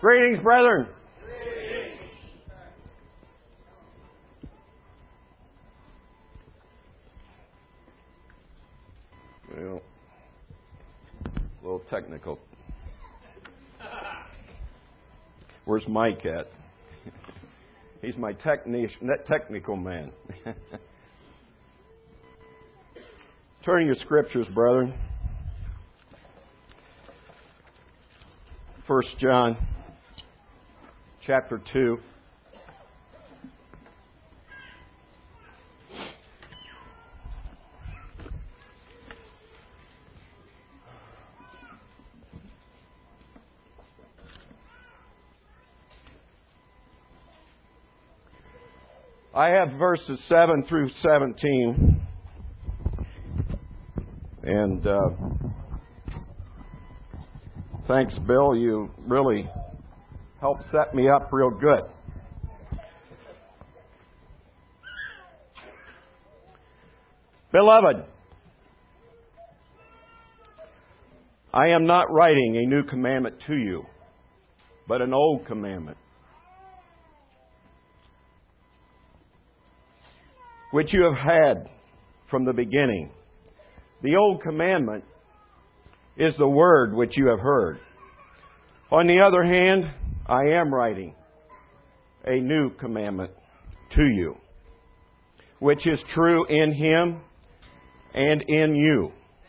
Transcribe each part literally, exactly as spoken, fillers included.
Greetings, brethren. Greetings. Well, a little technical. Where's Mike at? He's my techni- technical man. Turn your scriptures, brethren. First John, chapter two. I have verses seven through seventeen. And uh, thanks, Bill. You really helped set me up real good. Beloved, I am not writing a new commandment to you, but an old commandment, which you have had from the beginning. The old commandment is the word which you have heard. On the other hand, I am writing a new commandment to you, which is true in Him and in you,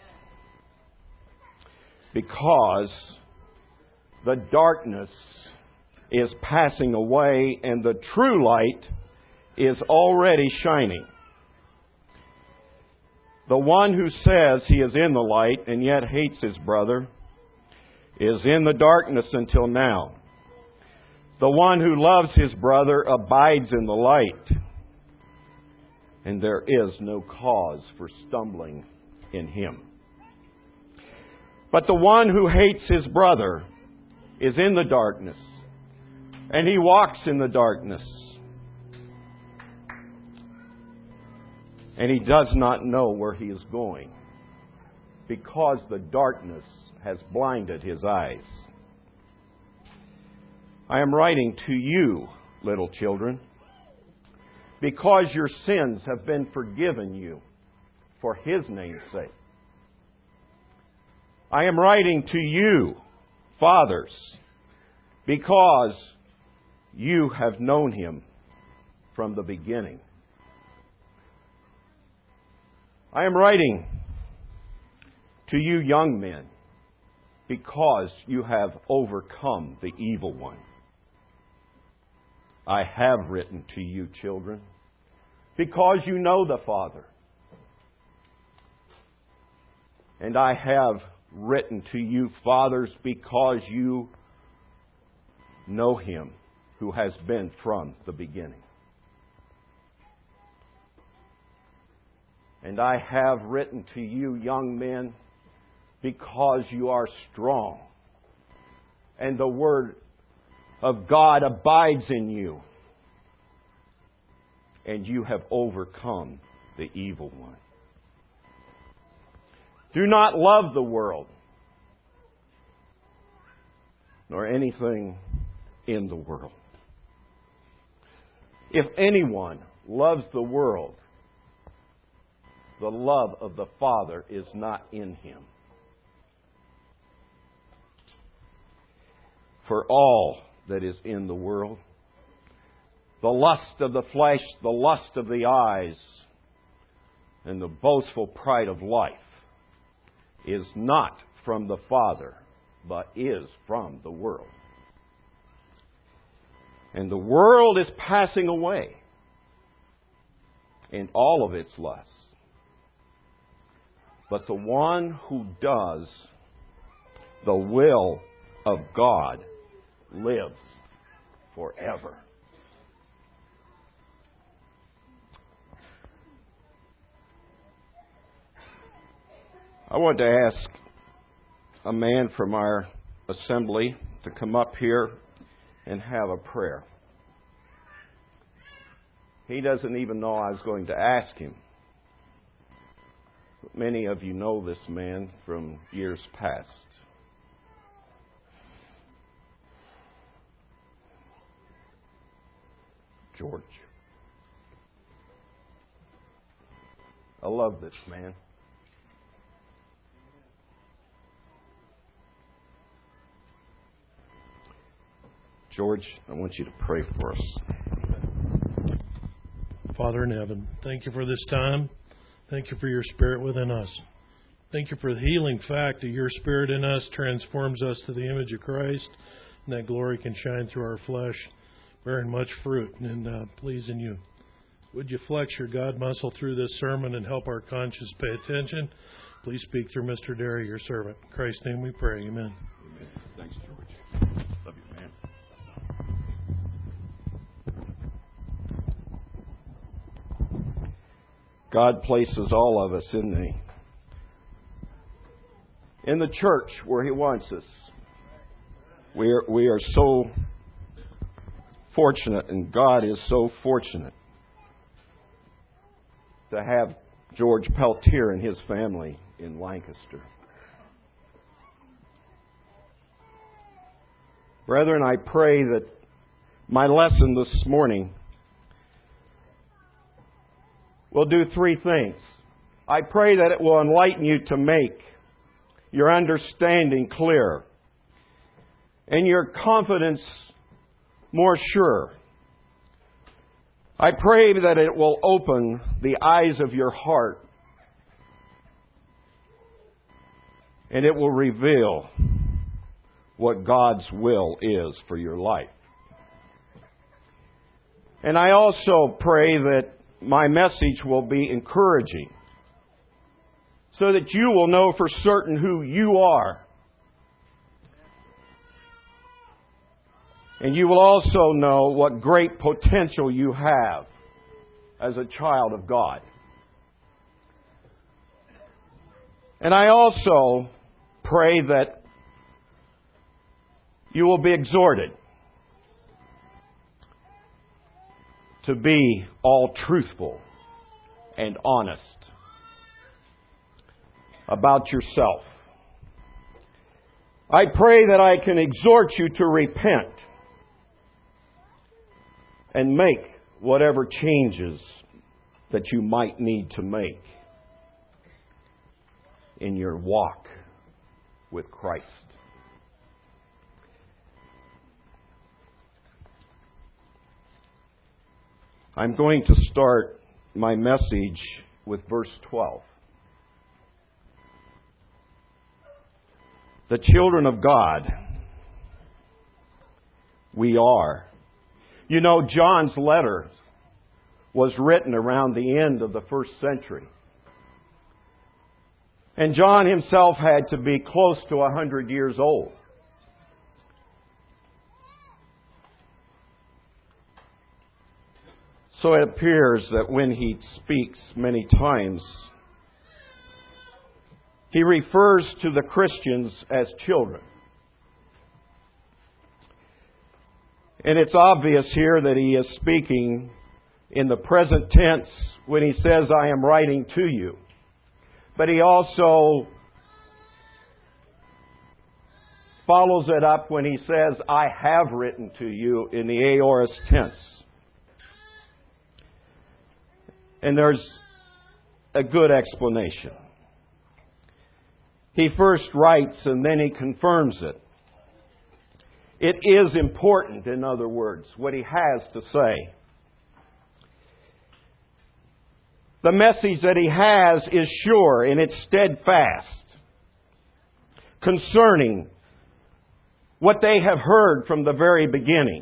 because the darkness is passing away and the true light is already shining. The one who says he is in the light and yet hates his brother is in the darkness until now. The one who loves his brother abides in the light, and there is no cause for stumbling in him. But the one who hates his brother is in the darkness, and he walks in the darkness, and he does not know where he is going, because the darkness has blinded his eyes. I am writing to you, little children, because your sins have been forgiven you for His name's sake. I am writing to you, fathers, because you have known Him from the beginning. I am writing to you, young men, because you have overcome the evil one. I have written to you, children, because you know the Father. And I have written to you, fathers, because you know Him who has been from the beginning. And I have written to you, young men, because you are strong, and the Word of God abides in you, and you have overcome the evil one. Do not love the world, nor anything in the world. If anyone loves the world, the love of the Father is not in him. For all that is in the world, the lust of the flesh, the lust of the eyes, and the boastful pride of life is not from the Father, but is from the world. And the world is passing away, and all of its lusts. But the one who does the will of God lives forever. I want to ask a man from our assembly to come up here and have a prayer. He doesn't even know I was going to ask him. But many of you know this man from years past. George. I love this man. George, I want you to pray for us. Father in heaven, thank you for this time. Thank you for your Spirit within us. Thank you for the healing fact that your Spirit in us transforms us to the image of Christ, and that glory can shine through our flesh, bearing much fruit and uh, pleasing you. Would you flex your God muscle through this sermon and help our conscience pay attention? Please speak through Mister Derry, your servant. In Christ's name we pray. Amen. Amen. Thanks, George. Love you, man. God places all of us in the in the church where He wants us. We are we are so fortunate, and God is so fortunate to have George Peltier and his family in Lancaster. Brethren, I pray that my lesson this morning will do three things. I pray that it will enlighten you to make your understanding clear and your confidence more sure. I pray that it will open the eyes of your heart and it will reveal what God's will is for your life. And I also pray that my message will be encouraging so that you will know for certain who you are. And you will also know what great potential you have as a child of God. And I also pray that you will be exhorted to be all truthful and honest about yourself. I pray that I can exhort you to repent and make whatever changes that you might need to make in your walk with Christ. I'm going to start my message with verse twelve. The children of God, we are. You know, John's letter was written around the end of the first century. And John himself had to be close to a hundred years old. So it appears that when he speaks many times, he refers to the Christians as children. And it's obvious here that he is speaking in the present tense when he says, I am writing to you. But he also follows it up when he says, I have written to you in the aorist tense. And there's a good explanation. He first writes and then he confirms it. It is important, in other words, what he has to say. The message that he has is sure and it's steadfast concerning what they have heard from the very beginning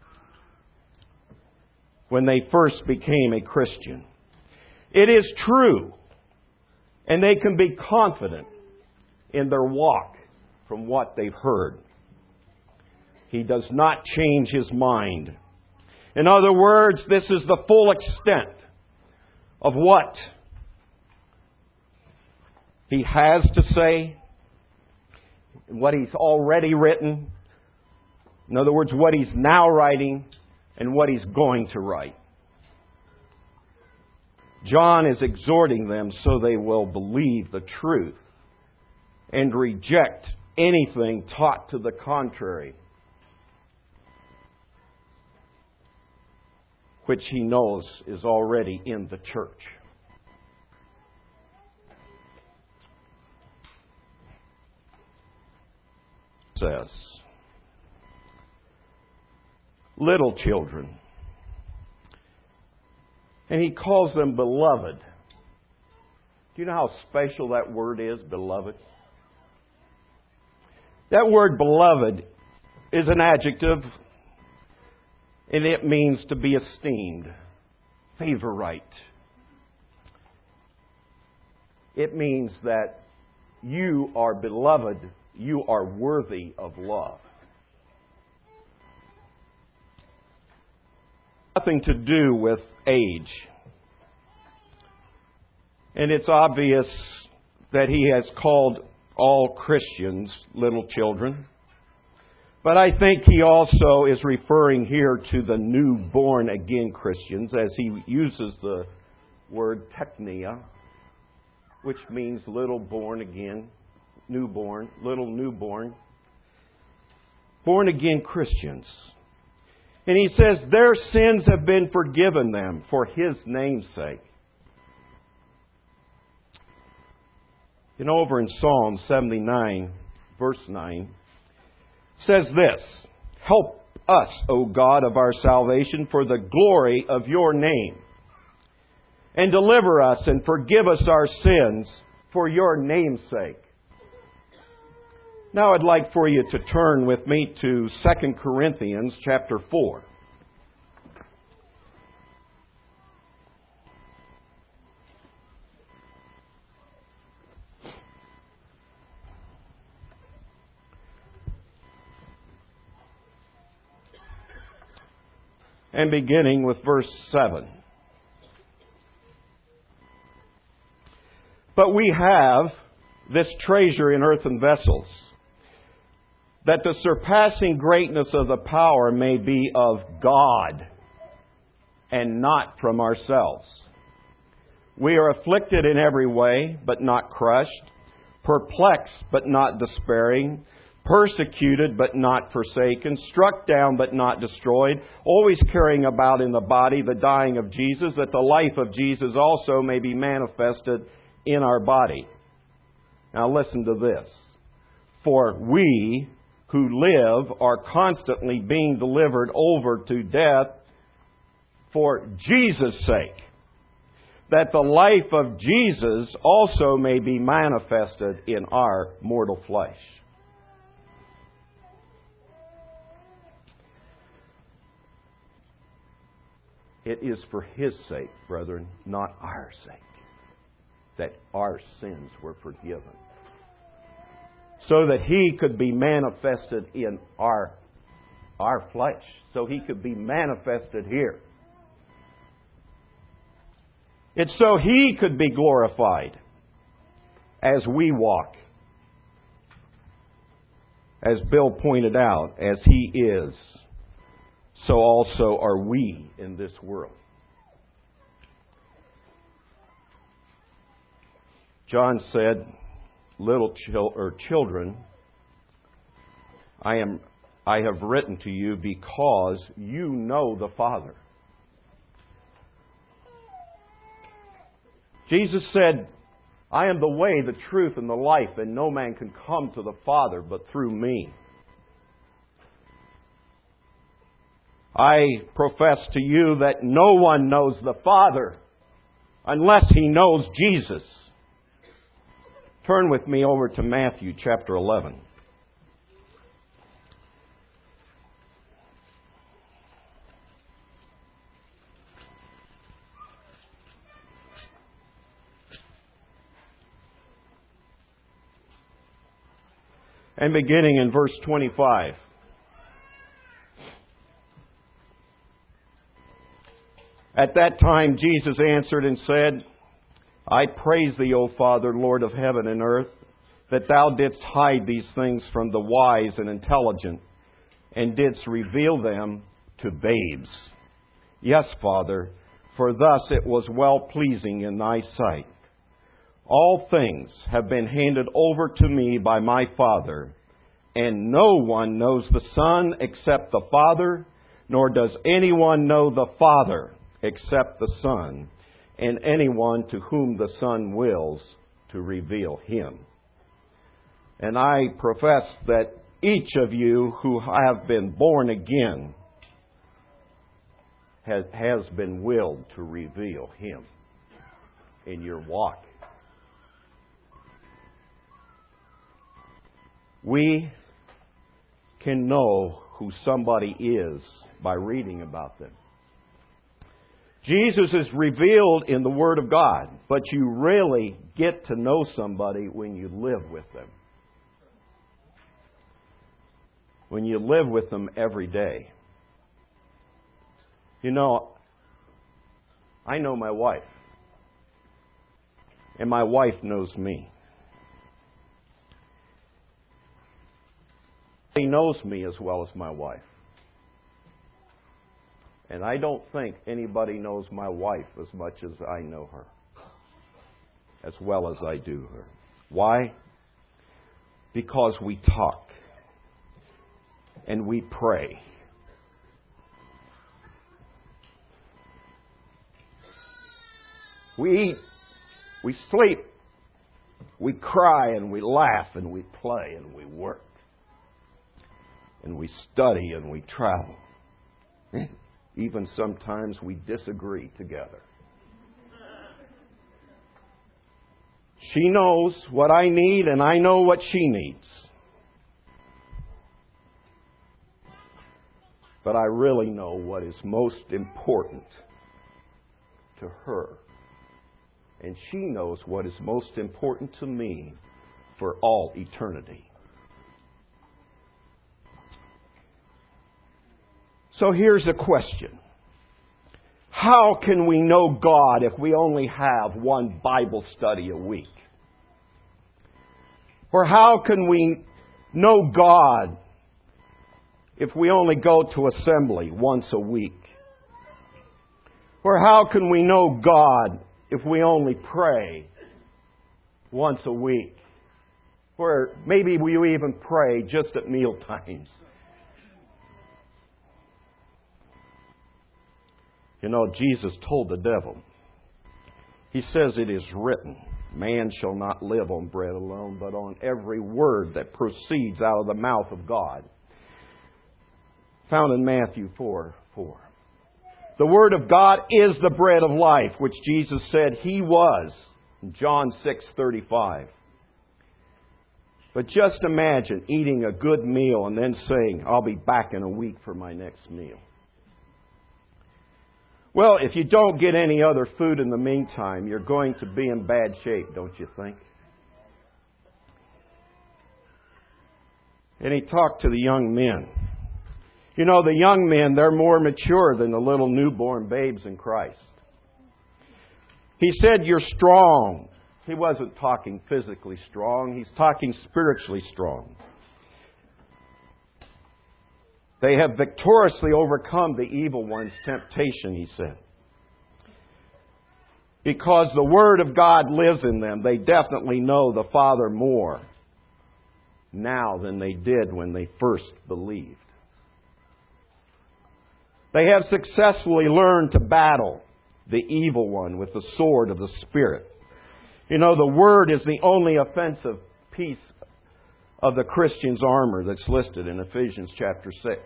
when they first became a Christian. It is true, and they can be confident in their walk from what they've heard. He does not change his mind. In other words, this is the full extent of what he has to say, what he's already written. In other words, what he's now writing and what he's going to write. John is exhorting them so they will believe the truth and reject anything taught to the contrary, which He knows is already in the church. Says, little children. And He calls them beloved. Do you know how special that word is, beloved? That word beloved is an adjective, and it means to be esteemed, favorite. It means that you are beloved, you are worthy of love. Nothing to do with age. And it's obvious that He has called all Christians little children. But I think He also is referring here to the new born again Christians, as He uses the word teknia, which means little born again, newborn, little newborn. Born again Christians. And He says their sins have been forgiven them for His name's sake. You know, over in Psalm seventy-nine, verse nine, says this, help us, O God of our salvation, for the glory of Your name. And deliver us and forgive us our sins for Your name's sake. Now I'd like for you to turn with me to Second Corinthians chapter four. And beginning with verse seven. But we have this treasure in earthen vessels, that the surpassing greatness of the power may be of God, and not from ourselves. We are afflicted in every way, but not crushed, perplexed, but not despairing, persecuted, but not forsaken, struck down, but not destroyed, always carrying about in the body the dying of Jesus, that the life of Jesus also may be manifested in our body. Now listen to this. For we who live are constantly being delivered over to death for Jesus' sake, that the life of Jesus also may be manifested in our mortal flesh. It is for His sake, brethren, not our sake, that our sins were forgiven, so that He could be manifested in our, our flesh, so He could be manifested here. It's so He could be glorified as we walk, as Bill pointed out, as He is, so also are we in this world. John said, little chil- or children, I am I have written to you because you know the Father. Jesus said, I am the way, the truth, and the life, and no man can come to the Father but through me. I profess to you that no one knows the Father unless he knows Jesus. Turn with me over to Matthew chapter eleven. And beginning in verse twenty-five. At that time Jesus answered and said, I praise Thee, O Father, Lord of heaven and earth, that Thou didst hide these things from the wise and intelligent, and didst reveal them to babes. Yes, Father, for thus it was well-pleasing in Thy sight. All things have been handed over to me by my Father, and no one knows the Son except the Father, nor does anyone know the Father except the Son, and anyone to whom the Son wills to reveal Him. And I profess that each of you who have been born again has, has been willed to reveal Him in your walk. We can know who somebody is by reading about them. Jesus is revealed in the Word of God, but you really get to know somebody when you live with them. When you live with them every day. You know, I know my wife. And my wife knows me. He knows me as well as my wife. And I don't think anybody knows my wife as much as I know her. As well as I do her. Why? Because we talk. And we pray. We eat. We sleep. We cry and we laugh and we play and we work. And we study and we travel. Even sometimes we disagree together. She knows what I need and I know what she needs. But I really know what is most important to her. And she knows what is most important to me for all eternity. So here's a question. How can we know God if we only have one Bible study a week? Or how can we know God if we only go to assembly once a week? Or how can we know God if we only pray once a week? Or maybe we even pray just at meal times. You know, Jesus told the devil, He says it is written, man shall not live on bread alone, but on every word that proceeds out of the mouth of God. Found in Matthew four four. The Word of God is the bread of life, which Jesus said He was in John six thirty-five. But just imagine eating a good meal and then saying, I'll be back in a week for my next meal. Well, if you don't get any other food in the meantime, you're going to be in bad shape, don't you think? And He talked to the young men. You know, the young men, they're more mature than the little newborn babes in Christ. He said, you're strong. He wasn't talking physically strong. He's talking spiritually strong. They have victoriously overcome the evil one's temptation, He said. Because the Word of God lives in them, they definitely know the Father more now than they did when they first believed. They have successfully learned to battle the evil one with the sword of the Spirit. You know, the Word is the only offensive piece of the Christian's armor that's listed in Ephesians chapter six.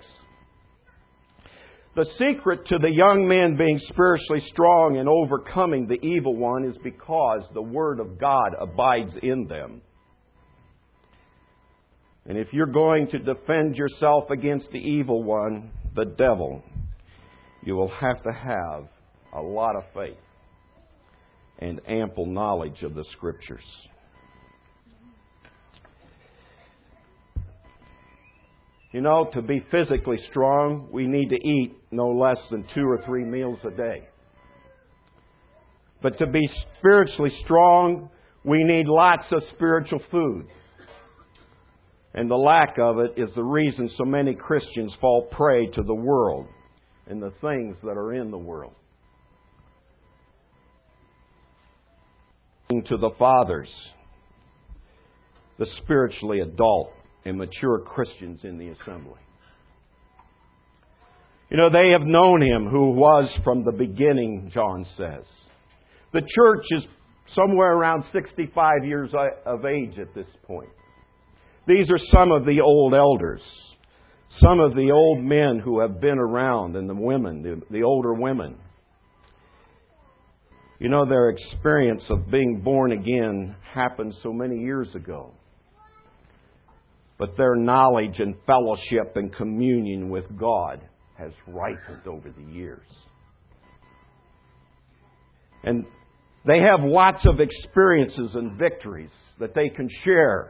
The secret to the young men being spiritually strong and overcoming the evil one is because the Word of God abides in them. And if you're going to defend yourself against the evil one, the devil, you will have to have a lot of faith and ample knowledge of the Scriptures. You know, to be physically strong, we need to eat no less than two or three meals a day. But to be spiritually strong, we need lots of spiritual food. And the lack of it is the reason so many Christians fall prey to the world and the things that are in the world. To the fathers, the spiritually adult and mature Christians in the assembly. You know, they have known Him who was from the beginning, John says. The church is somewhere around sixty-five years of age at this point. These are some of the old elders, some of the old men who have been around, and the women, the, the older women. You know, their experience of being born again happened so many years ago. But their knowledge and fellowship and communion with God has ripened over the years. And they have lots of experiences and victories that they can share.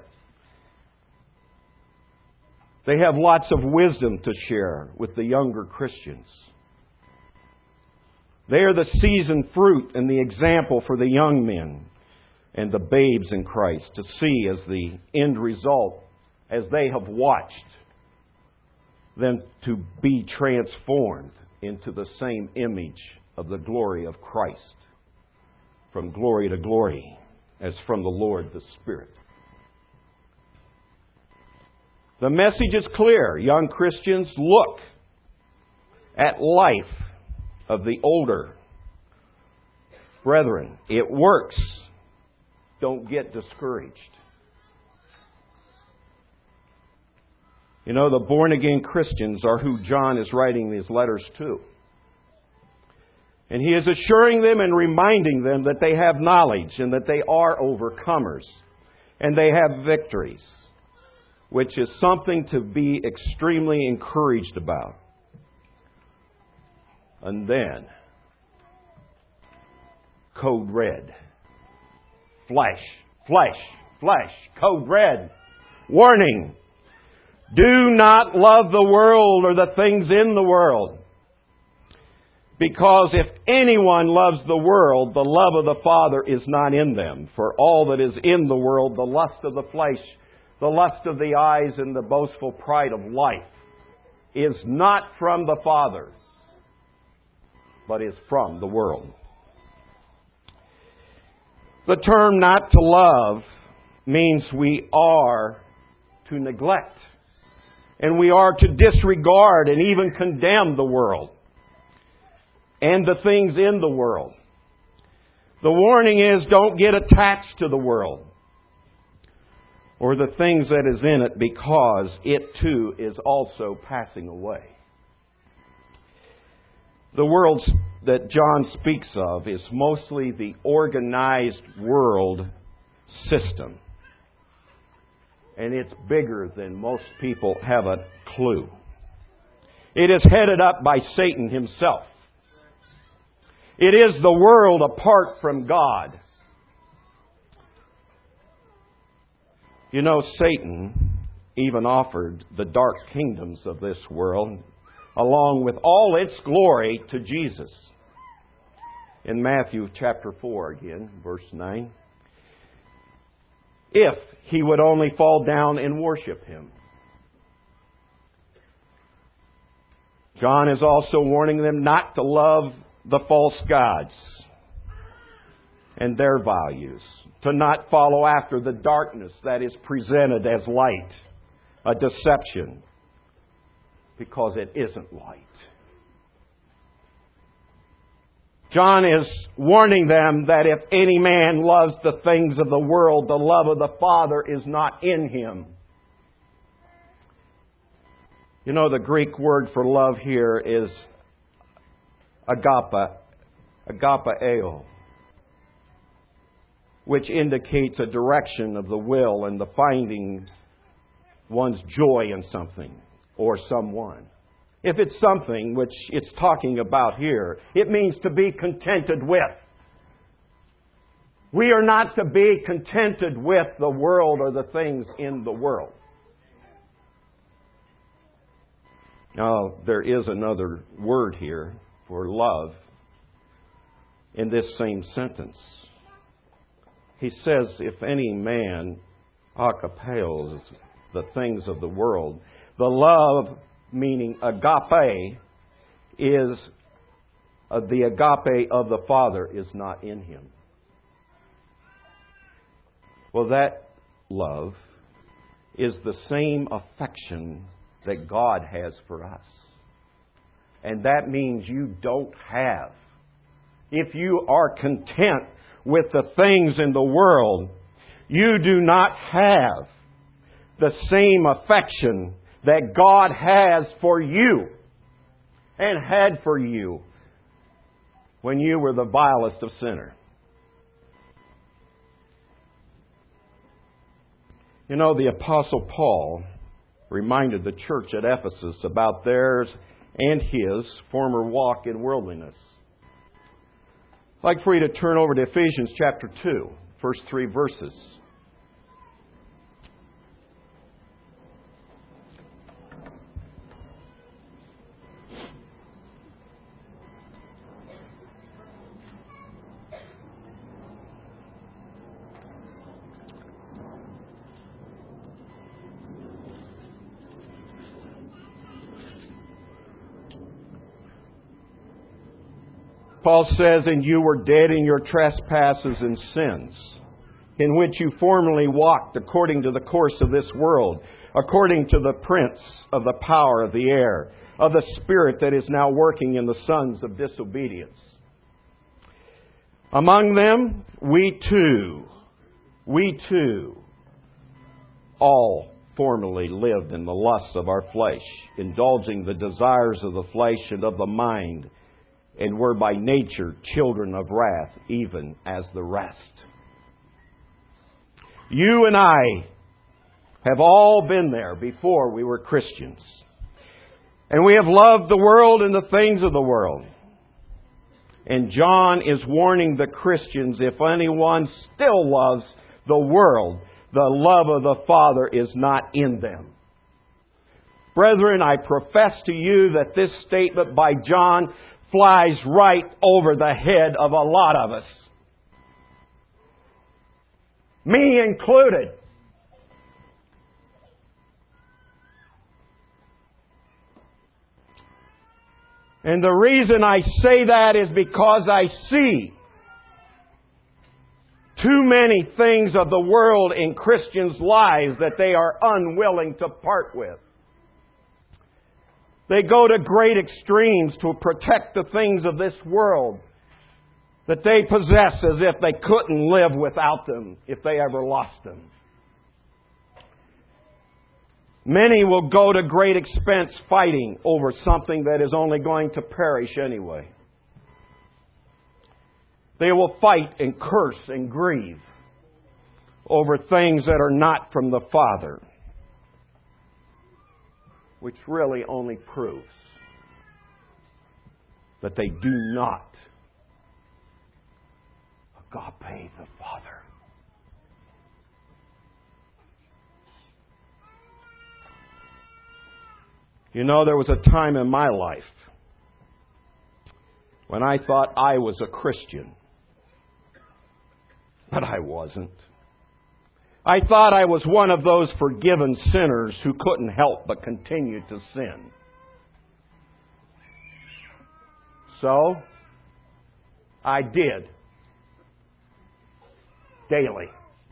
They have lots of wisdom to share with the younger Christians. They are the seasoned fruit and the example for the young men and the babes in Christ to see as the end result, as they have watched them to be transformed into the same image of the glory of Christ, from glory to glory, as from the Lord the Spirit. The message is clear. Young Christians, look at life of the older brethren. It works. Don't get discouraged. You know, the born-again Christians are who John is writing these letters to. And he is assuring them and reminding them that they have knowledge and that they are overcomers and they have victories, which is something to be extremely encouraged about. And then, code red. Flesh, flesh, flesh. Code red. Warning. Do not love the world or the things in the world. Because if anyone loves the world, the love of the Father is not in them. For all that is in the world, the lust of the flesh, the lust of the eyes, and the boastful pride of life, is not from the Father, but is from the world. The term not to love means we are to neglect. And we are to disregard and even condemn the world and the things in the world. The warning is, don't get attached to the world or the things that is in it, because it too is also passing away. The world that John speaks of is mostly the organized world system. And it's bigger than most people have a clue. It is headed up by Satan himself. It is the world apart from God. You know, Satan even offered the dark kingdoms of this world, along with all its glory, to Jesus. In Matthew chapter four again, verse nine. If he would only fall down and worship Him. John is also warning them not to love the false gods and their values, to not follow after the darkness that is presented as light, a deception, because it isn't light. John is warning them that if any man loves the things of the world, the love of the Father is not in him. You know, the Greek word for love here is agape, agapeo, which indicates a direction of the will and the finding one's joy in something or someone. If it's something, which it's talking about here, it means to be contented with. We are not to be contented with the world or the things in the world. Now, there is another word here for love in this same sentence. He says, if any man agapeos the things of the world, the love, meaning agape, is uh, the agape of the Father is not in him. Well, that love is the same affection that God has for us. And that means you don't have. If you are content with the things in the world, you do not have the same affection that God has for you and had for you when you were the vilest of sinners. You know, the Apostle Paul reminded the church at Ephesus about theirs and his former walk in worldliness. I'd like for you to turn over to Ephesians chapter two, first three verses. Paul says, "And you were dead in your trespasses and sins, in which you formerly walked according to the course of this world, according to the prince of the power of the air, of the spirit that is now working in the sons of disobedience. Among them, we too, we too, all formerly lived in the lusts of our flesh, indulging the desires of the flesh and of the mind, and were by nature children of wrath, even as the rest." You and I have all been there before we were Christians. And we have loved the world and the things of the world. And John is warning the Christians, if anyone still loves the world, the love of the Father is not in them. Brethren, I profess to you that this statement by John flies right over the head of a lot of us. Me included. And the reason I say that is because I see too many things of the world in Christians' lives that they are unwilling to part with. They go to great extremes to protect the things of this world that they possess as if they couldn't live without them if they ever lost them. Many will go to great expense fighting over something that is only going to perish anyway. They will fight and curse and grieve over things that are not from the Father, which really only proves that they do not agape the Father. You know, there was a time in my life when I thought I was a Christian, but I wasn't. I thought I was one of those forgiven sinners who couldn't help but continue to sin. So, I did. Daily.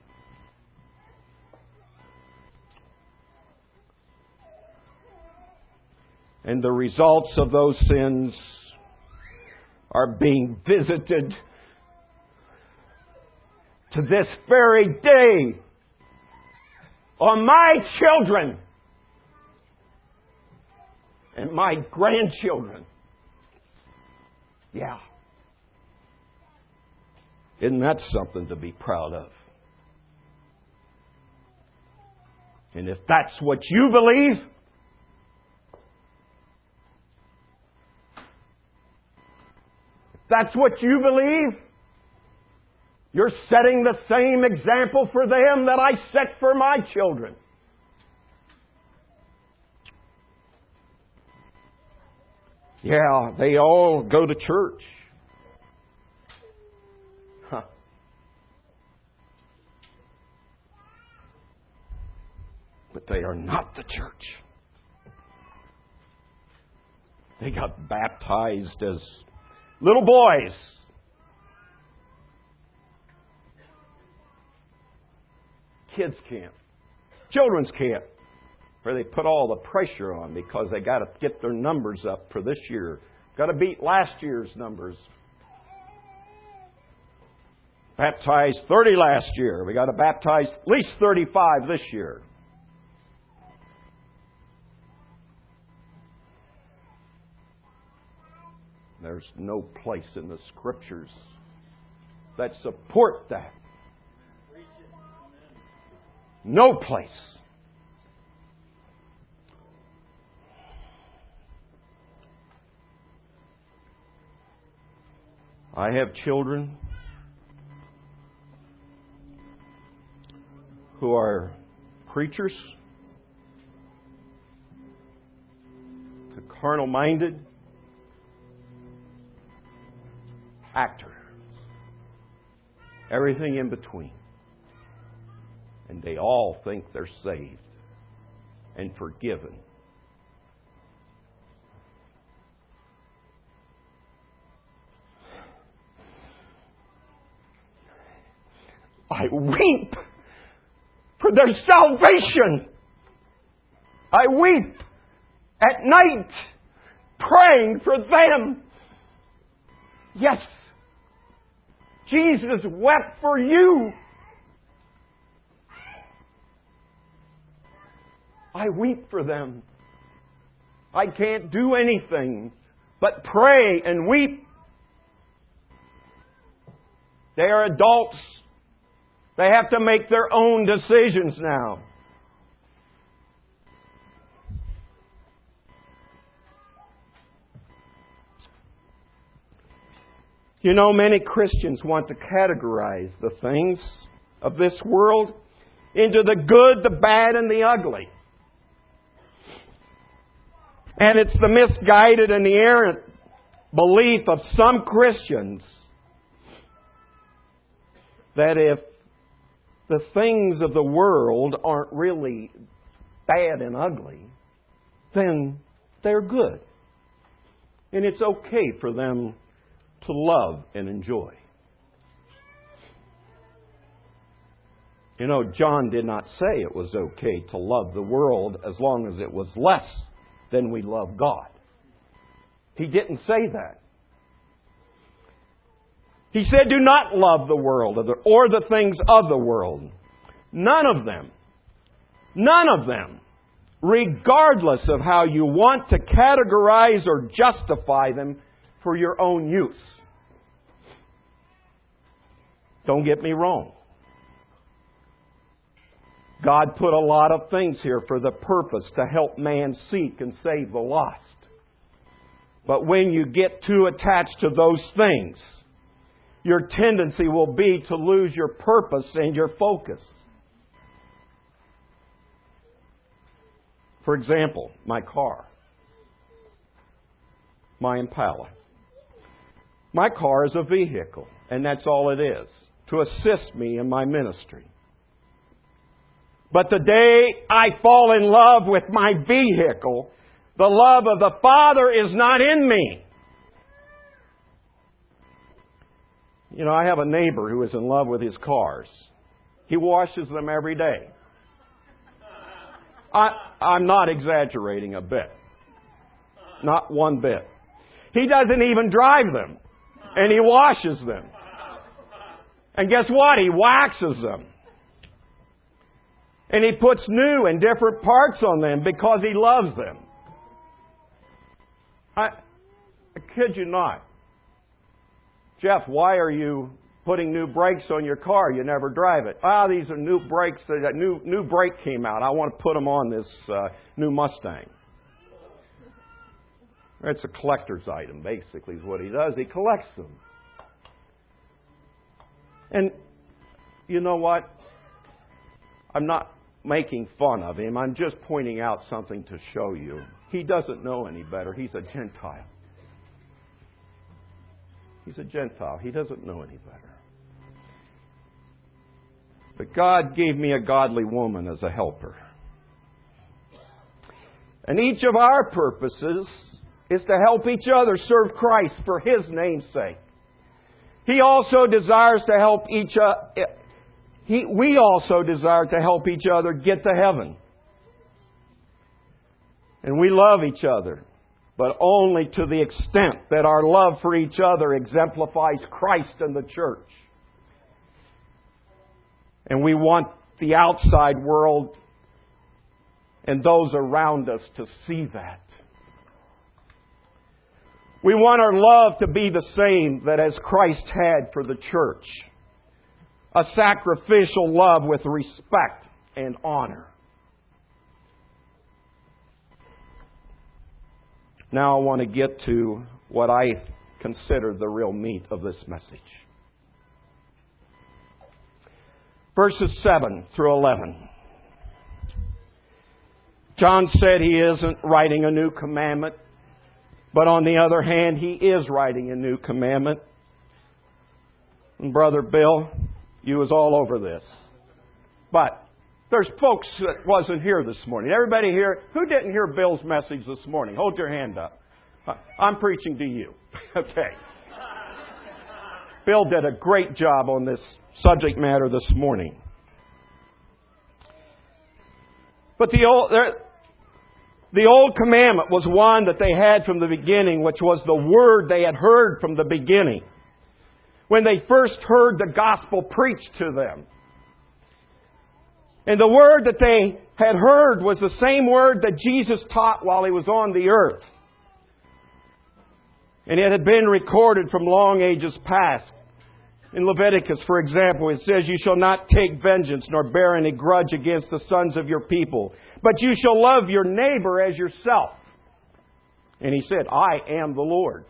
And the results of those sins are being visited to this very day on my children and my grandchildren. Yeah. Isn't that something to be proud of? And if that's what you believe, if that's what you believe, you're setting the same example for them that I set for my children. Yeah, they all go to church. Huh. But they are not the church. They got baptized as little boys. Kids camp. Children's camp. where they put all the pressure on because they got to get their numbers up for this year. Got to beat last year's numbers. Baptized thirty last year. We got to baptize at least thirty-five this year. There's no place in the Scriptures that support that. No place. I have children who are preachers, to carnal-minded, actors, everything in between. And they all think they're saved and forgiven. I weep for their salvation. I weep at night praying for them. Yes, Jesus wept for you. I weep for them. I can't do anything but pray and weep. They are adults. They have to make their own decisions now. You know, many Christians want to categorize the things of this world into the good, the bad, and the ugly. And it's the misguided and the errant belief of some Christians that if the things of the world aren't really bad and ugly, then they're good. And it's okay for them to love and enjoy. You know, John did not say it was okay to love the world as long as it was less than we love God. He didn't say that. He said, do not love the world or the things of the world. None of them. None of them. Regardless of how you want to categorize or justify them for your own use. Don't get me wrong. God put a lot of things here for the purpose to help man seek and save the lost. But when you get too attached to those things, your tendency will be to lose your purpose and your focus. For example, my car. My Impala. My car is a vehicle, and that's all it is, to assist me in my ministry. But the day I fall in love with my vehicle, the love of the Father is not in me. You know, I have a neighbor who is in love with his cars. He washes them every day. I, I'm not exaggerating a bit. Not one bit. He doesn't even drive them. And he washes them. And guess what? He waxes them. And he puts new and different parts on them because he loves them. I, I kid you not. Jeff, why are you putting new brakes on your car? You never drive it. Ah, these are new brakes. That new new brake came out. I want to put them on this uh, new Mustang. It's a collector's item, basically, is what he does. He collects them. And you know what? I'm not making fun of him. I'm just pointing out something to show you. He doesn't know any better. He's a Gentile. He's a Gentile. He doesn't know any better. But God gave me a godly woman as a helper. And each of our purposes is to help each other serve Christ for His name's sake. He also desires to help each other. He, we also desire to help each other get to heaven. And we love each other, but only to the extent that our love for each other exemplifies Christ and the church. And we want the outside world and those around us to see that. We want our love to be the same that as Christ had for the church. A sacrificial love with respect and honor. Now I want to get to what I consider the real meat of this message. Verses seven through eleven. John said he isn't writing a new commandment, but on the other hand, he is writing a new commandment. And Brother Bill, you was all over this. But there's folks that wasn't here this morning. Everybody here, who didn't hear Bill's message this morning? Hold your hand up. I'm preaching to you. Okay. Bill did a great job on this subject matter this morning. But the old, the old commandment was one that they had from the beginning, which was the word they had heard from the beginning. When they first heard the gospel preached to them. And the word that they had heard was the same word that Jesus taught while He was on the earth. And it had been recorded from long ages past. In Leviticus, for example, it says, "You shall not take vengeance nor bear any grudge against the sons of your people, but you shall love your neighbor as yourself." And He said, "I am the Lord."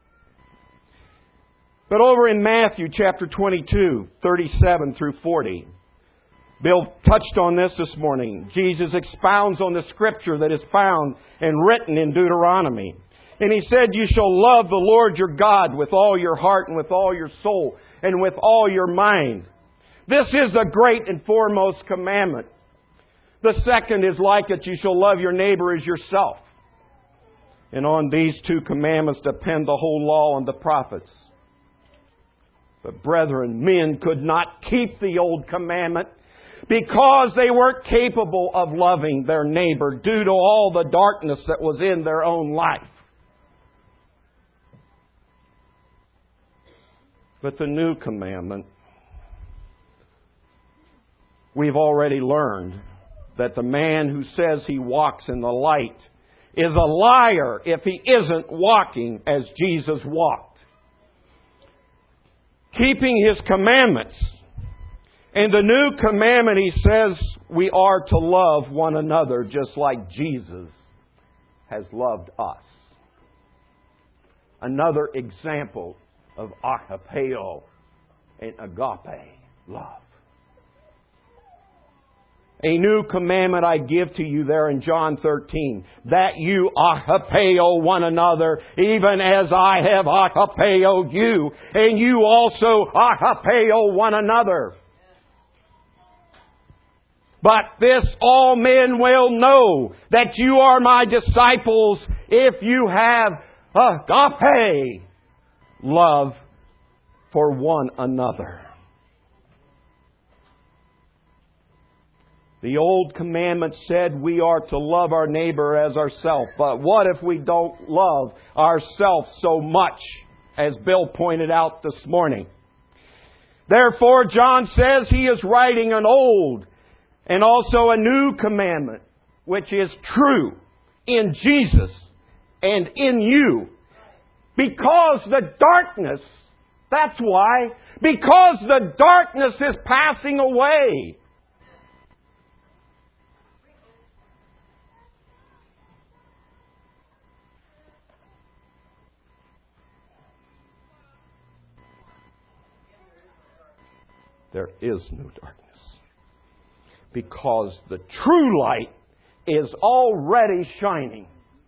But over in Matthew chapter twenty-two, thirty-seven through forty, Bill touched on this this morning. Jesus expounds on the scripture that is found and written in Deuteronomy. And He said, "You shall love the Lord your God with all your heart and with all your soul and with all your mind. This is the great and foremost commandment. The second is like it, you shall love your neighbor as yourself. And on these two commandments depend the whole law and the prophets." But brethren, men could not keep the old commandment because they weren't capable of loving their neighbor due to all the darkness that was in their own life. But the new commandment, we've already learned that the man who says he walks in the light is a liar if he isn't walking as Jesus walked. Keeping His commandments. In the new commandment, He says we are to love one another just like Jesus has loved us. Another example of agapeo and agape love. A new commandment I give to you there in John thirteen, that you agapeo one another, even as I have agapeoed you, and you also agapeo one another. But this all men will know, that you are my disciples, if you have agape love for one another. The old commandment said we are to love our neighbor as ourselves. But what if we don't love ourselves so much, as Bill pointed out this morning? Therefore, John says he is writing an old and also a new commandment, which is true in Jesus and in you. Because the darkness, that's why, because the darkness is passing away. There is no darkness. Because the true light is already shining.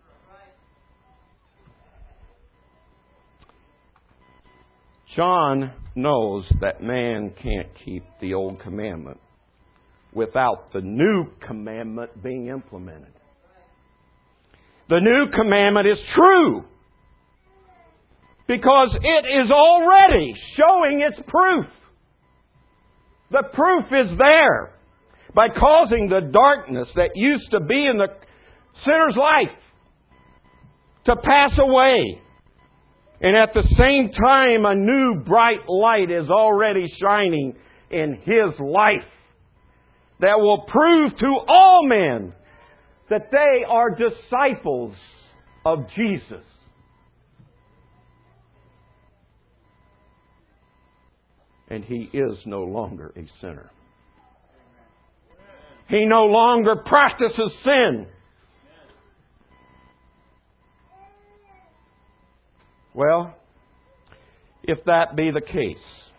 John knows that man can't keep the old commandment without the new commandment being implemented. The new commandment is true because it is already showing its proof. The proof is there by causing the darkness that used to be in the sinner's life to pass away. And at the same time, a new bright light is already shining in his life that will prove to all men that they are disciples of Jesus. And he is no longer a sinner. He no longer practices sin. Well, if that be the case,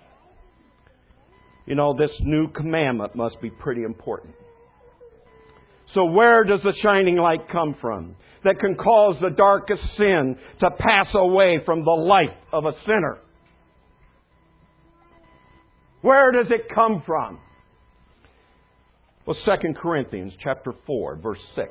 you know, this new commandment must be pretty important. So where does the shining light come from that can cause the darkest sin to pass away from the life of a sinner? Where does it come from? Well, Second Corinthians chapter four, verse six.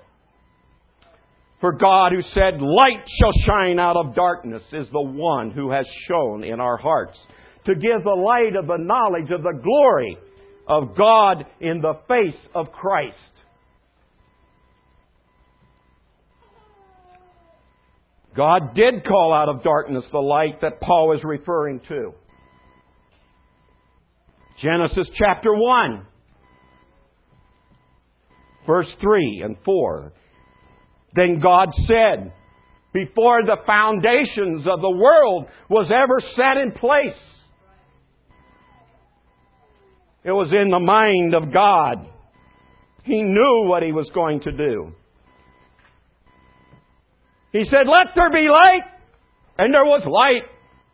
For God, who said, "Light shall shine out of darkness," is the one who has shone in our hearts to give the light of the knowledge of the glory of God in the face of Christ. God did call out of darkness the light that Paul is referring to. Genesis chapter one, verse three and four. Then God said, before the foundations of the world was ever set in place, it was in the mind of God. He knew what He was going to do. He said, "Let there be light," and there was light.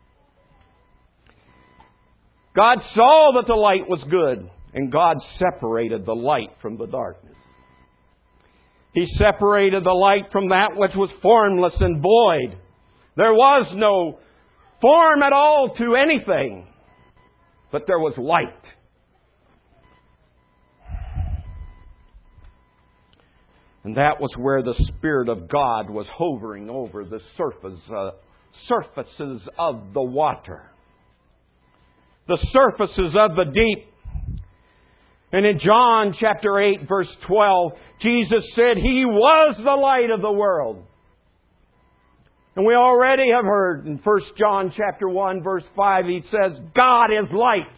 God saw that the light was good, and God separated the light from the darkness. He separated the light from that which was formless and void. There was no form at all to anything, but there was light. And that was where the Spirit of God was hovering over the surface, uh, surfaces of the water. The surfaces of the deep. And in John chapter eight, verse twelve, Jesus said He was the light of the world. And we already have heard in First John chapter one, verse five, He says, God is light.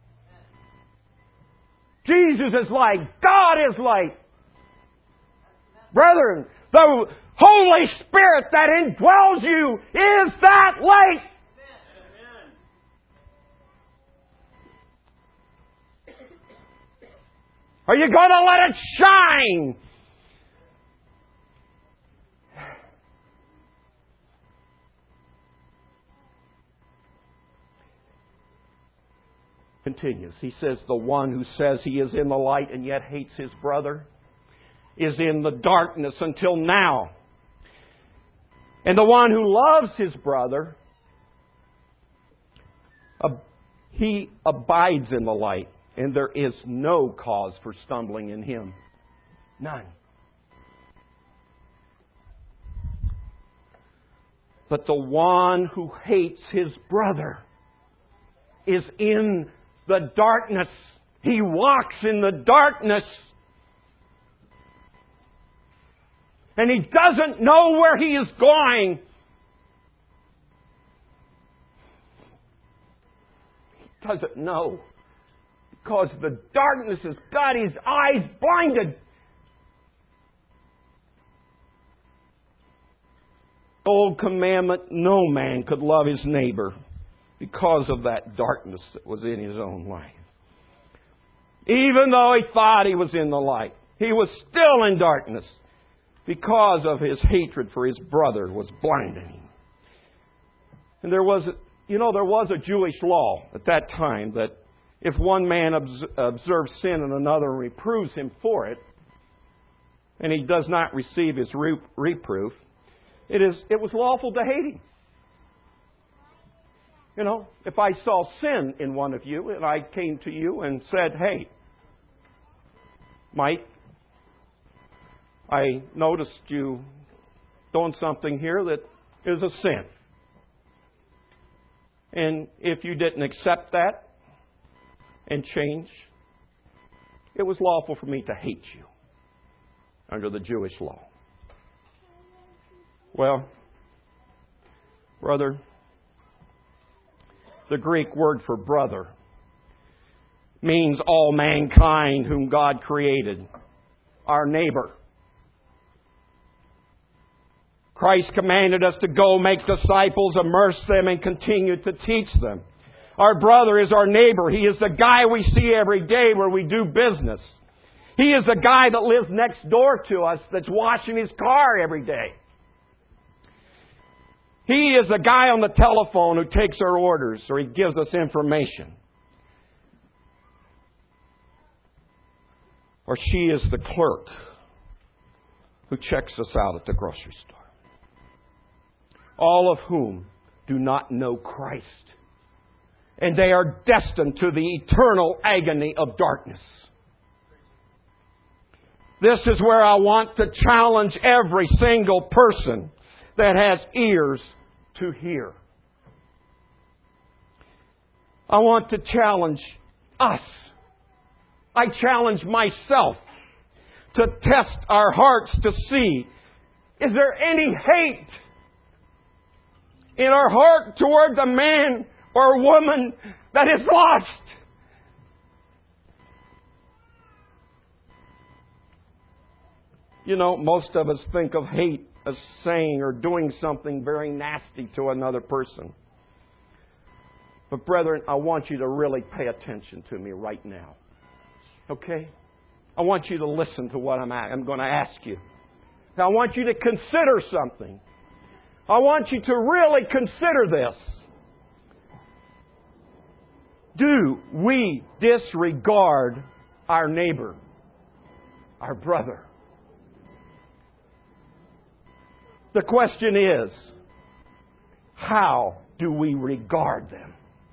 Jesus is light. God is light. Brethren, the Holy Spirit that indwells you is that light. Are you going to let it shine? Continues. He says, the one who says he is in the light and yet hates his brother is in the darkness until now. And the one who loves his brother, he abides in the light. And there is no cause for stumbling in him. None. But the one who hates his brother is in the darkness. He walks in the darkness. And he doesn't know where he is going. He doesn't know. Because the darkness has got his eyes blinded. Old commandment, no man could love his neighbor because of that darkness that was in his own life. Even though he thought he was in the light, he was still in darkness because of his hatred for his brother was blinding him. And there was, you know, there was a Jewish law at that time that if one man observes sin in another and reproves him for it, and he does not receive his reproof, it is it was lawful to hate him. You know, if I saw sin in one of you and I came to you and said, "Hey, Mike, I noticed you doing something here that is a sin." And if you didn't accept that and change, it was lawful for me to hate you under the Jewish law. Well, brother, the Greek word for brother means all mankind whom God created, our neighbor. Christ commanded us to go make disciples, immerse them, and continue to teach them. Our brother is our neighbor. He is the guy we see every day where we do business. He is the guy that lives next door to us that's washing his car every day. He is the guy on the telephone who takes our orders or he gives us information. Or she is the clerk who checks us out at the grocery store. All of whom do not know Christ. And they are destined to the eternal agony of darkness. This is where I want to challenge every single person that has ears to hear. I want to challenge us. I challenge myself to test our hearts to see, is there any hate in our heart toward the man or woman that is lost? You know, most of us think of hate as saying or doing something very nasty to another person. But brethren, I want you to really pay attention to me right now. Okay? I want you to listen to what I'm, I'm going to ask you. I want you to consider something. I want you to really consider this. Do we disregard our neighbor, our brother? The question is, how do we regard them?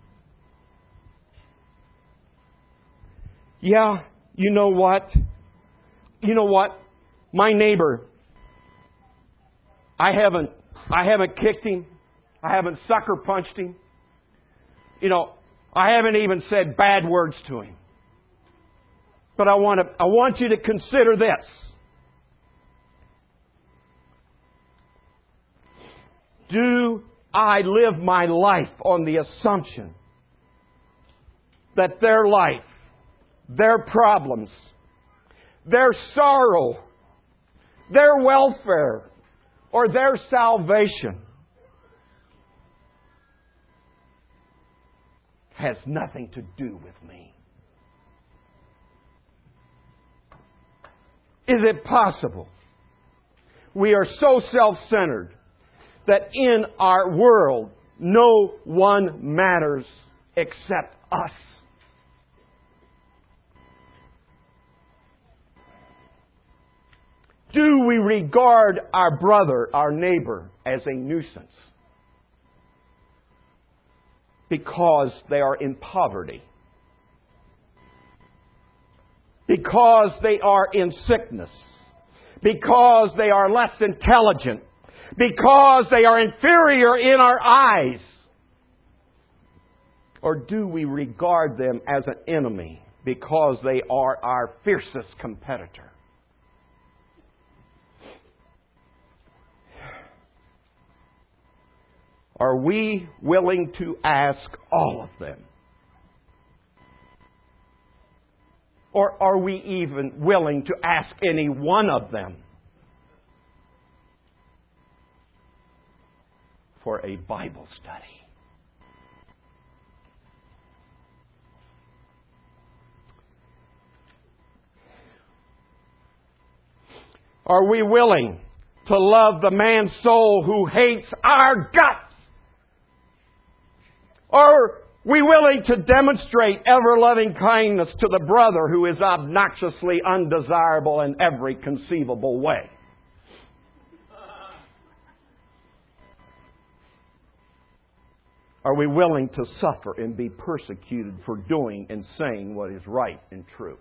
Yeah, you know what? You know what? My neighbor, I haven't I haven't kicked him. I haven't sucker punched him. You know, I haven't even said bad words to him. But I want to I want you to consider this. Do I live my life on the assumption that their life, their problems, their sorrow, their welfare, or their salvation has nothing to do with me? Is it possible we are so self-centered that in our world no one matters except us? Do we regard our brother, our neighbor, as a nuisance because they are in poverty? Because they are in sickness? Because they are less intelligent? Because they are inferior in our eyes? Or do we regard them as an enemy because they are our fiercest competitor? Are we willing to ask all of them? Or are we even willing to ask any one of them for a Bible study? Are we willing to love the man's soul who hates our guts? Are we willing to demonstrate ever-loving kindness to the brother who is obnoxiously undesirable in every conceivable way? Are we willing to suffer and be persecuted for doing and saying what is right and true?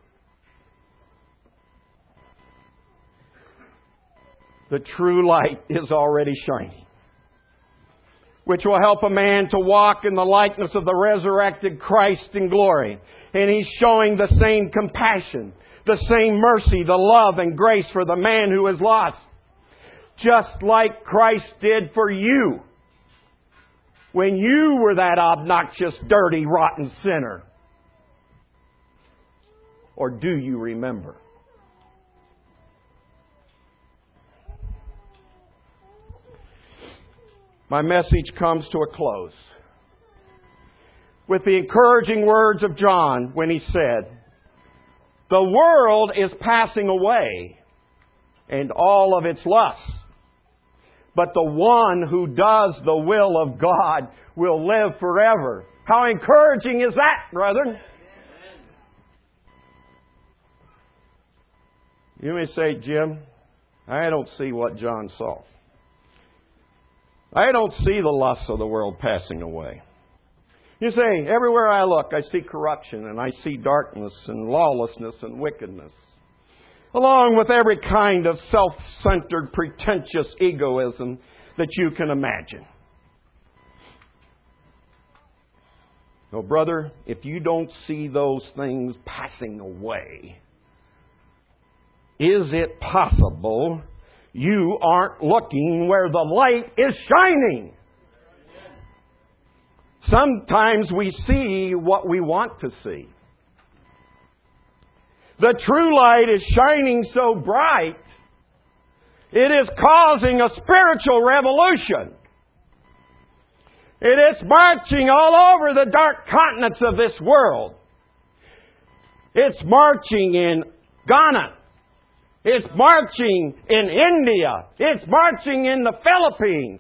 The true light is already shining, which will help a man to walk in the likeness of the resurrected Christ in glory. And He's showing the same compassion, the same mercy, the love and grace for the man who is lost. just like Christ did for you when you were that obnoxious, dirty, rotten sinner? Or do you remember? My message comes to a close with the encouraging words of John when he said, "The world is passing away and all of its lusts, but the one who does the will of God will live forever." How encouraging is that, brethren? You may say, "Jim, I don't see what John saw. I don't see the lusts of the world passing away." You say, "Everywhere I look, I see corruption, and I see darkness and lawlessness and wickedness, along with every kind of self-centered, pretentious egoism that you can imagine." No, brother, if you don't see those things passing away, is it possible you aren't looking where the light is shining? Sometimes we see what we want to see. The true light is shining so bright, it is causing a spiritual revolution. It is marching all over the dark continents of this world. It's marching in Ghana. It's marching in India. It's marching in the Philippines.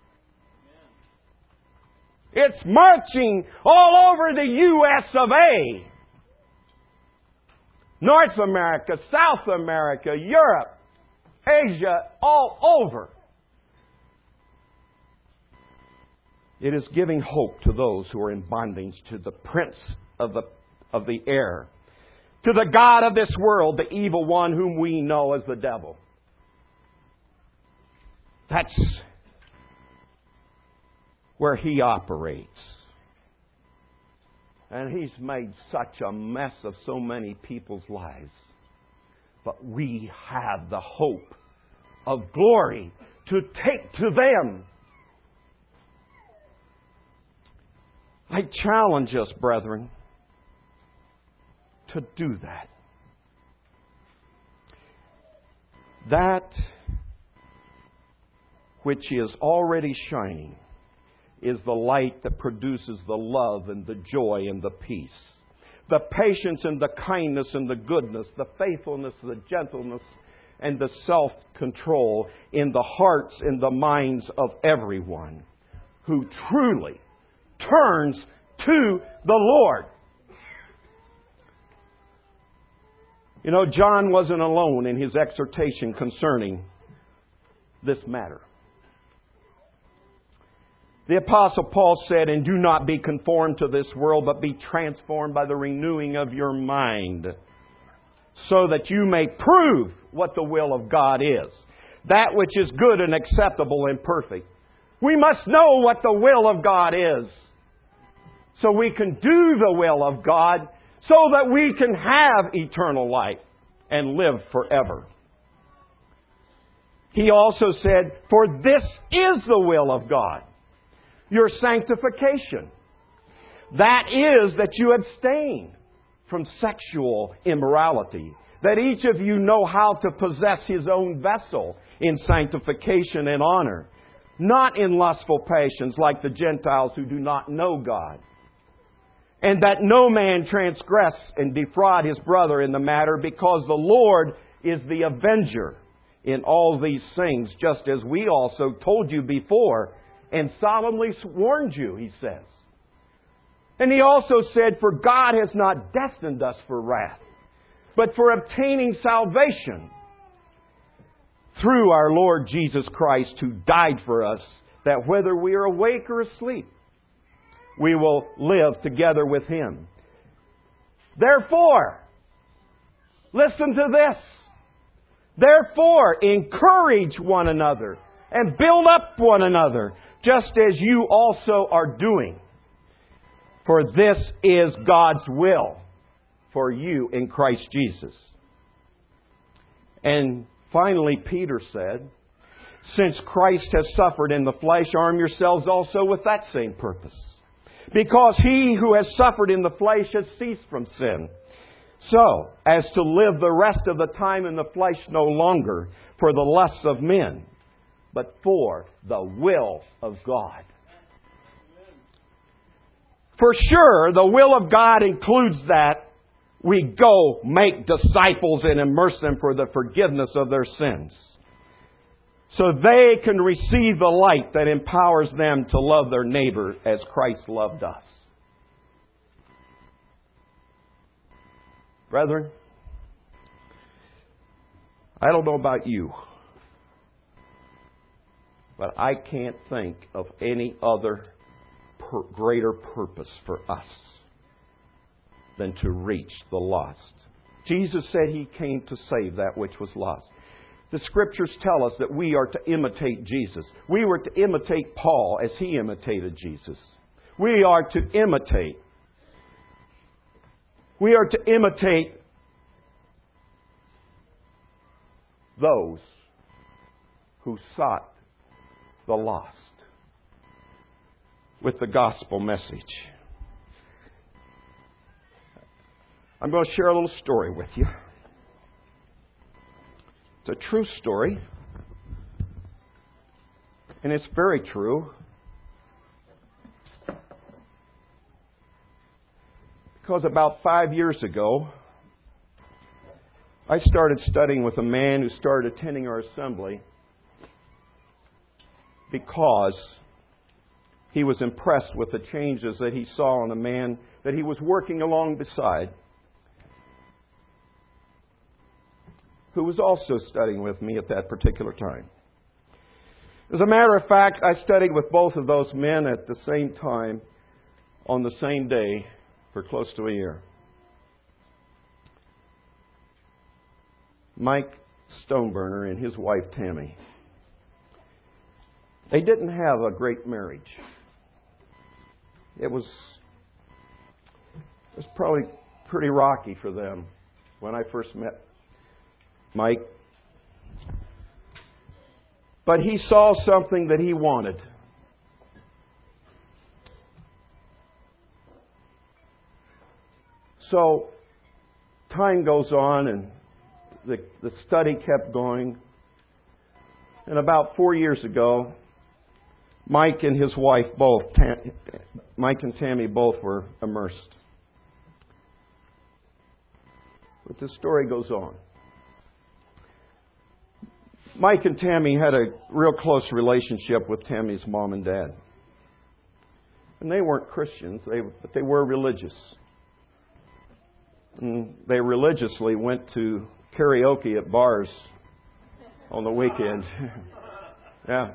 It's marching all over the U S of A. North America, South America, Europe, Asia, all over. It is giving hope to those who are in bondage to the prince of the, of the air, to the god of this world, the evil one whom we know as the devil. That's where he operates. And he's made such a mess of so many people's lives. But we have the hope of glory to take to them. I challenge us, brethren, to do that. That which is already shining is the light that produces the love and the joy and the peace, the patience and the kindness and the goodness, the faithfulness, the gentleness, and the self-control in the hearts and the minds of everyone who truly turns to the Lord. You know, John wasn't alone in his exhortation concerning this matter. The Apostle Paul said, "And do not be conformed to this world, but be transformed by the renewing of your mind, so that you may prove what the will of God is, that which is good and acceptable and perfect." We must know what the will of God is, so we can do the will of God, so that we can have eternal life and live forever. He also said, "For this is the will of God, your sanctification. That is, that you abstain from sexual immorality, that each of you know how to possess his own vessel in sanctification and honor, not in lustful passions like the Gentiles who do not know God. And that no man transgress and defraud his brother in the matter, because the Lord is the avenger in all these things, just as we also told you before and solemnly warned you," he says. And he also said, "For God has not destined us for wrath, but for obtaining salvation through our Lord Jesus Christ, who died for us, that whether we are awake or asleep, we will live together with Him. Therefore," listen to this, "therefore encourage one another and build up one another, just as you also are doing. For this is God's will for you in Christ Jesus." And finally, Peter said, Since Christ has suffered in the flesh, arm yourselves also with that same purpose. Because he who has suffered in the flesh has ceased from sin, so as to live the rest of the time in the flesh no longer for the lusts of men, but for the will of God. For sure, the will of God includes that we go make disciples and immerse them for the forgiveness of their sins, so they can receive the light that empowers them to love their neighbor as Christ loved us. Brethren, I don't know about you, but I can't think of any other per- greater purpose for us than to reach the lost. Jesus said He came to save that which was lost. The Scriptures tell us that we are to imitate Jesus. We were to imitate Paul as he imitated Jesus. We are to imitate. We are to imitate those who sought the lost with the gospel message. I'm going to share a little story with you. It's a true story. And it's very true. Because about five years ago, I started studying with a man who started attending our assembly because he was impressed with the changes that he saw in a man that he was working along beside, who was also studying with me at that particular time. As a matter of fact, I studied with both of those men at the same time on the same day for close to a year. Mike Stoneburner and his wife Tammy. They didn't have a great marriage. It was, it was probably pretty rocky for them when I first met Mike. But he saw something that he wanted. So time goes on and the, the study kept going. And about four years ago, Mike and his wife both, Tam, Mike and Tammy both were immersed. But the story goes on. Mike and Tammy had a real close relationship with Tammy's mom and dad. And they weren't Christians, they, but they were religious. And they religiously went to karaoke at bars on the weekend. Yeah.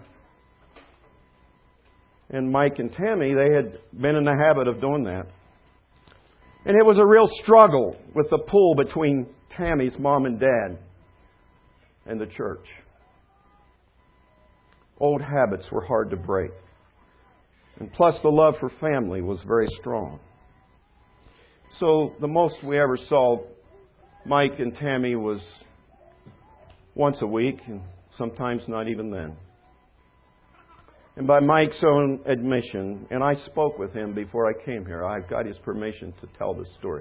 And Mike and Tammy, they had been in the habit of doing that. And it was a real struggle with the pull between Tammy's mom and dad and the church. Old habits were hard to break. And plus the love for family was very strong. So the most we ever saw Mike and Tammy was once a week, and sometimes not even then. And by Mike's own admission, and I spoke with him before I came here, I've got his permission to tell this story.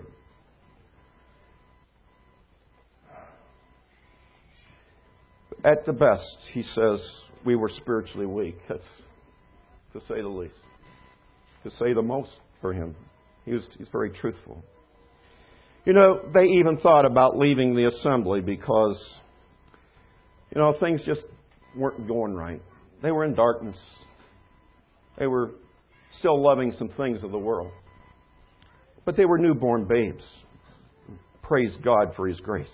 At the best, he says, we were spiritually weak. That's to say the least. To say the most for him. He was, he's very truthful. You know, they even thought about leaving the assembly because, you know, things just weren't going right. They were in darkness. They were still loving some things of the world. But they were newborn babes. Praise God for His grace.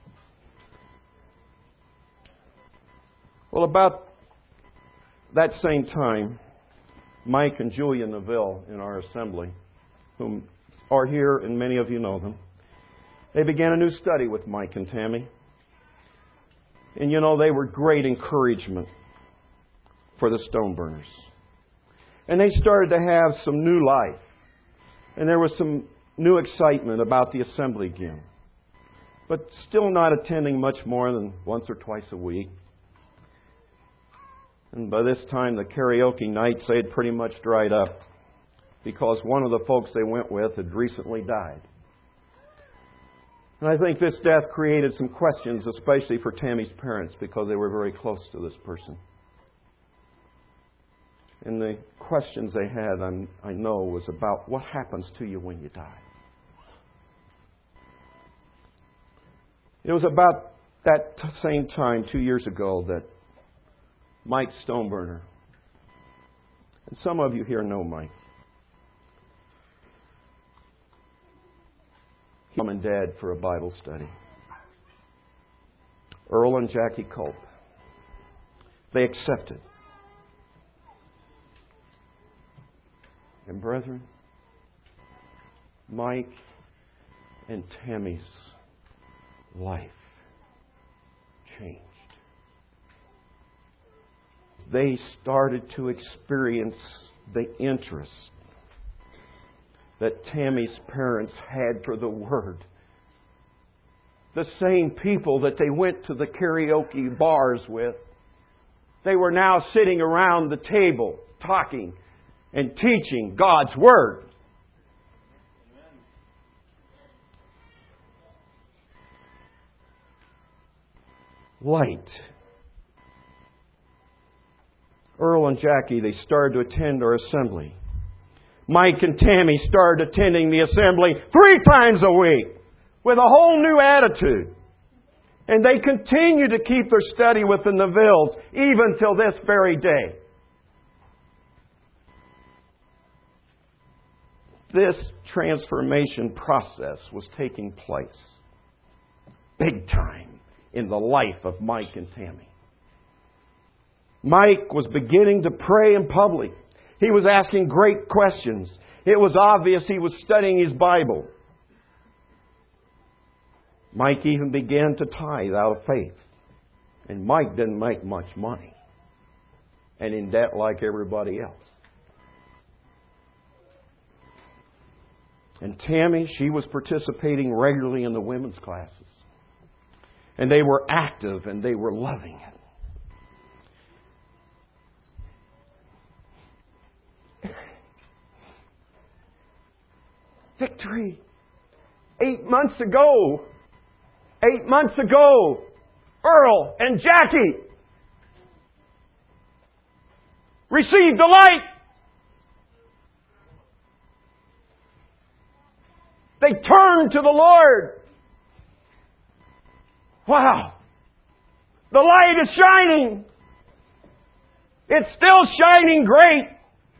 Well, about that same time, Mike and Julia Neville in our assembly, whom are here and many of you know them, they began a new study with Mike and Tammy. And you know, they were great encouragement for the Stoneburners. And they started to have some new life. And there was some new excitement about the assembly again. But still not attending much more than once or twice a week. And by this time, the karaoke nights, they had pretty much dried up because one of the folks they went with had recently died. And I think this death created some questions, especially for Tammy's parents, because they were very close to this person. And the questions they had, I'm, I know, was about what happens to you when you die. It was about that t- same time, two years ago, that Mike Stoneburner, and some of you here know Mike, mom and dad for a Bible study. Earl and Jackie Culp. They accepted. And brethren, Mike and Tammy's life changed. They started to experience the interest that Tammy's parents had for the Word. The same people that they went to the karaoke bars with, they were now sitting around the table talking and teaching God's Word. Light. Earl and Jackie, they started to attend our assembly. Mike and Tammy started attending the assembly three times a week with a whole new attitude. And they continue to keep their study with the Nevilles even till this very day. This transformation process was taking place big time in the life of Mike and Tammy. Mike was beginning to pray in public. He was asking great questions. It was obvious he was studying his Bible. Mike even began to tithe out of faith. And Mike didn't make much money. And in debt like everybody else. And Tammy, she was participating regularly in the women's classes. And they were active and they were loving it. Victory. Eight months ago, eight months ago, Earl and Jackie received the light. They turned to the Lord. Wow. The light is shining. It's still shining great.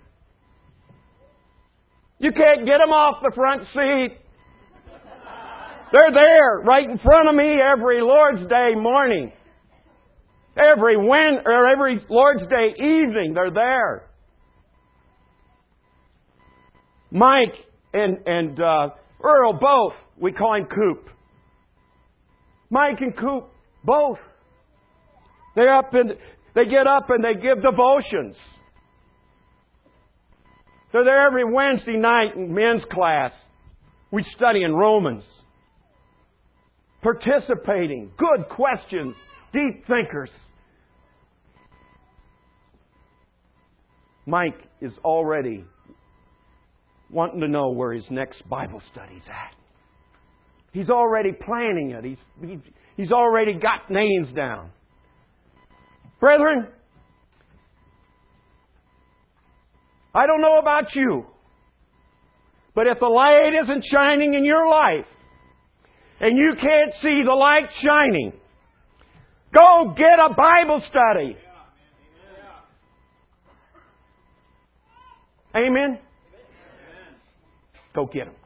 You can't get them off the front seat. They're there right in front of me every Lord's Day morning. Every Wed or every Lord's Day evening, they're there. Mike and, and uh, Earl both, we call him Coop. Mike and Coop both. They up and they get up and they give devotions. They're there every Wednesday night in men's class. We study in Romans. Participating. Good questions. Deep thinkers. Mike is already wanting to know where his next Bible study's at. He's already planning it. He's, he, he's already got names down. Brethren, I don't know about you, but if the light isn't shining in your life, and you can't see the light shining, go get a Bible study. Amen? Go get them.